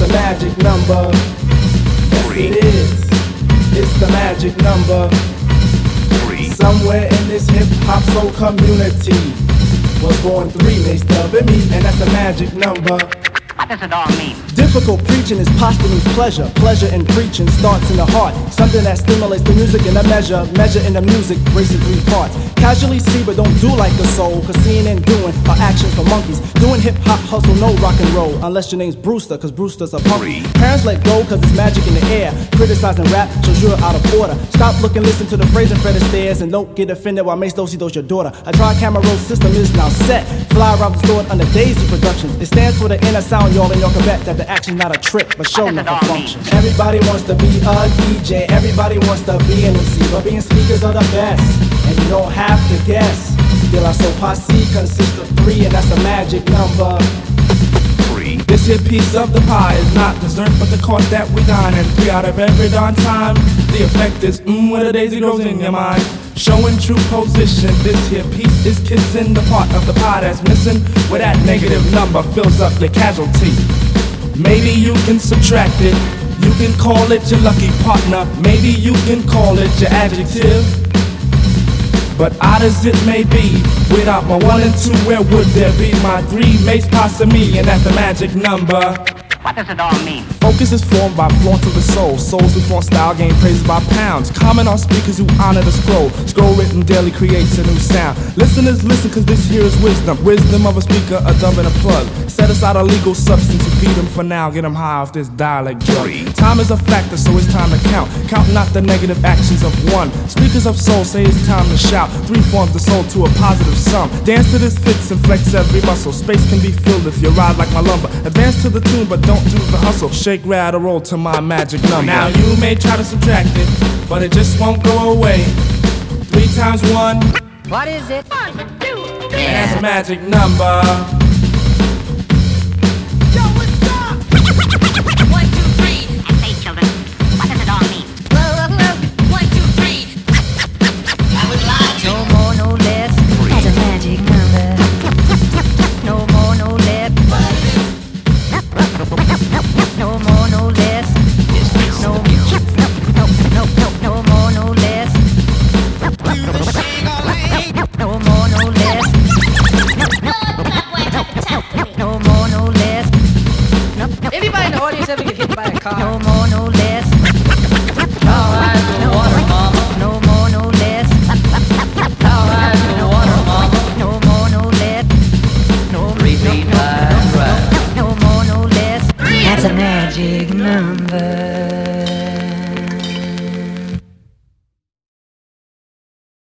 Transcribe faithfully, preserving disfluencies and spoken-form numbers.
a magic number. Yes, it is. It's the magic number. Somewhere in this hip-hop soul community was born three, they stub at me, and that's a magic number. What does it all mean? Difficult preaching is posthumous pleasure. Pleasure in preaching starts in the heart. Something that stimulates the music in a measure. Measure in the music, racing three parts. Casually see but don't do like a soul, cause seeing and doing are actions for monkeys. Doing hip-hop hustle, no rock and roll, unless your name's Brewster, cause Brewster's a punk. Parents let go cause it's magic in the air. Criticizing rap shows you're out of order. Stop looking, listen to the phrase and Fred Astaire, and don't get offended while Mace Dosey does your daughter. A tri-camera roll system is now set. Fly around the store under Daisy Productions. It stands for the inner sound, y'all, and y'all can bet that the action's not a trick, but show enough a function. Everybody wants to be a D J, everybody wants to be an M C, but being speakers are the best, and you don't have to guess. De La Soul Posse consists of three, and that's a magic number. Three. This here piece of the pie is not dessert, but the course that we dine, and three out of every darn time, the effect is mmm, where the daisy grows in your mind. Showing true position, this here piece is kissing the part of the pie that's missing, where that negative number fills up your casualty. Maybe you can subtract it, you can call it your lucky partner, maybe you can call it your adjective. But odd as it may be, without my one and two, where would there be my three? Mace, Pasta, me, and that's the magic number. What does it all mean? Focus is formed by flaunt of the soul. Souls who flaunt style gain praises by pounds. Comment on speakers who honor the scroll. Scroll written daily creates a new sound. Listeners listen cause this here is wisdom. Wisdom of a speaker, a dove and a plug. Set aside a legal substance to feed them for now. Get them high off this dialect drug. Time is a factor, so it's time to count. Count not the negative actions of one. Speakers of soul say it's time to shout. Three forms the soul to a positive sum. Dance to this fix and flex every muscle. Space can be filled if you ride like my lumber. Advance to the tune but don't do the hustle. Shake, rattle, roll to my magic number. Now you may try to subtract it, but it just won't go away. Three times one. What is it? One, two, three. And that's a magic number. Yo, what's up? One, two, three. I say, children, what does it all mean? One, two, three. I would lie to you. No more, no less. That's a magic number. No more, no less. No more, no less. No, no, no, no, no, no more, no less. No more, no less. No more, no less. Anybody in the audience ever get hit by a car? No more, no less. All right, the water, mama. No more, no less. All right, the water, mama. No more, no less. No, Three feet high and right. no more, no less. That's a magic number.